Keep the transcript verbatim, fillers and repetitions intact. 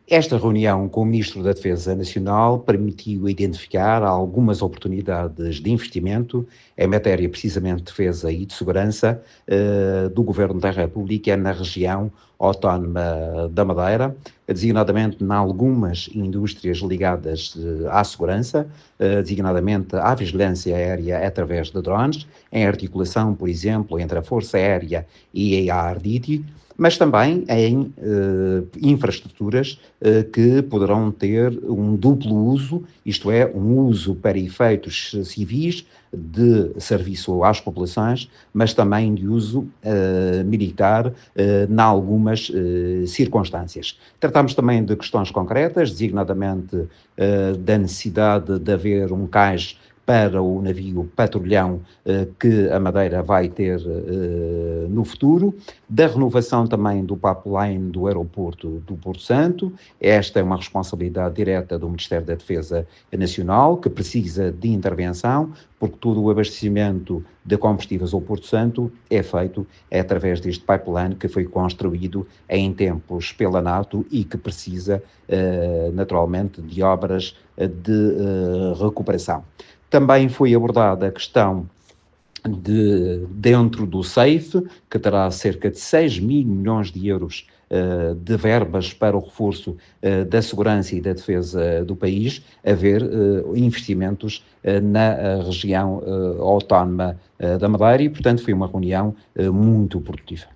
Esta reunião com o Ministro da Defesa Nacional permitiu identificar algumas oportunidades de investimento em matéria precisamente de defesa e de segurança eh, do Governo da República na região autónoma da Madeira, designadamente em algumas indústrias ligadas eh, à segurança, eh, designadamente à vigilância aérea através de drones, em articulação, por exemplo, entre a Força Aérea e a Arditi, mas também em eh, infraestruturas eh, que poderão ter um duplo uso, isto é, um uso para efeitos civis de serviço às populações, mas também de uso eh, militar eh, em algumas eh, circunstâncias. Tratamos também de questões concretas, designadamente eh, da necessidade de haver um cais para o navio patrulhão eh, que a Madeira vai ter eh, no futuro, da renovação também do pipeline do aeroporto do Porto Santo. Esta é uma responsabilidade direta do Ministério da Defesa Nacional, que precisa de intervenção, porque todo o abastecimento de combustíveis ao Porto Santo é feito através deste pipeline que foi construído em tempos pela NATO e que precisa, eh, naturalmente, de obras de eh, recuperação. Também foi abordada a questão de, dentro do SAFE, que terá cerca de seis mil milhões de euros uh, de verbas para o reforço uh, da segurança e da defesa do país, haver uh, investimentos uh, na região uh, autónoma uh, da Madeira e, portanto, foi uma reunião uh, muito produtiva.